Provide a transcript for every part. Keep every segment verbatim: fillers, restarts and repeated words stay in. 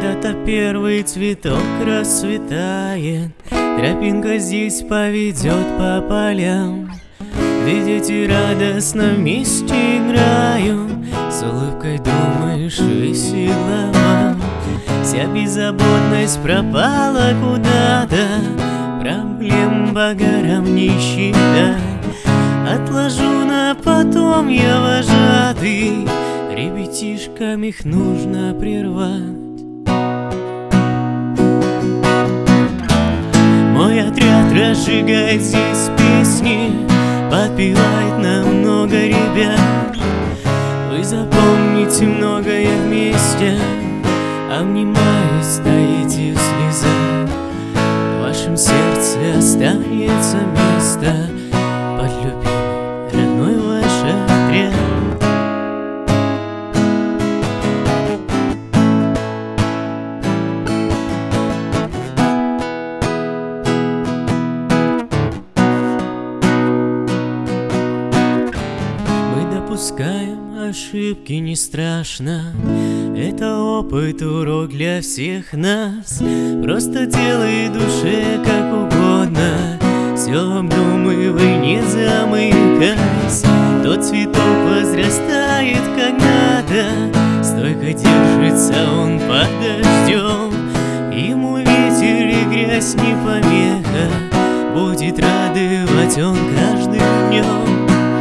Когда-то первый цветок расцветает, тропинка здесь поведет по полям, где дети радостно вместе играют, с улыбкой думаешь весело вам. Вся беззаботность пропала куда-то, проблем по горам не считай. Отложу на потом я вожатый, ребятишкам их нужно прервать. Мой отряд разжигает здесь песни, подпевает нам много ребят. Вы запомните многое вместе, обнимаясь, стоите в слезах. В вашем сердце останется место под любимый родной ваш отряд. Допускаем ошибки, не страшно, это опыт, урок для всех нас. Просто делай душе как угодно, все обдумывай, не замыкайся. Тот цветок возрастает как надо, стойко держится он под дождем. Ему ветер и грязь не помеха, будет радовать он каждым днем.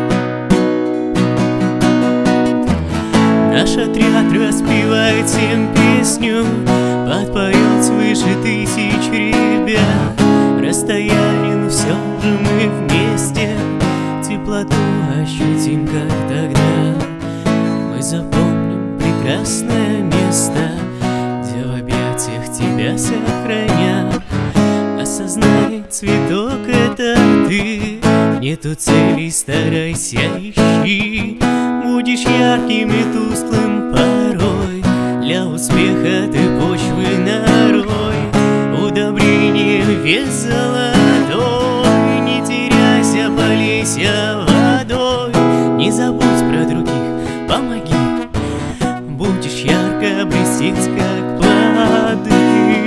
Наш отряд распевает всем песню, подпоет свыше тысяч ребят. Расстояние, но все же мы вместе, теплоту ощутим, как тогда. Мы запомним прекрасное место, где в объятиях тебя сохранят. Осознай, цветок — это ты, нету целей, старайся, ищи. Будешь ярким и тусклым порой, для успеха ты почвы нарой. Удобрение вес золотой, не теряйся, полейся водой. Не забудь про других, помоги, будешь ярко блестеть, как плоды.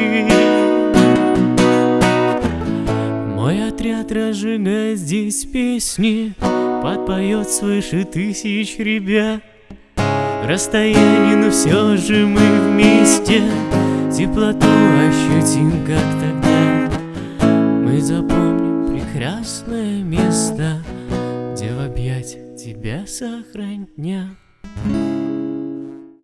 Мой отряд разжигает здесь песни, подпоет свыше тысяч ребят. Расстояние, но все же мы вместе, теплоту ощутим, как тогда. Мы запомним прекрасное место, где в объятиях тебя сохранят.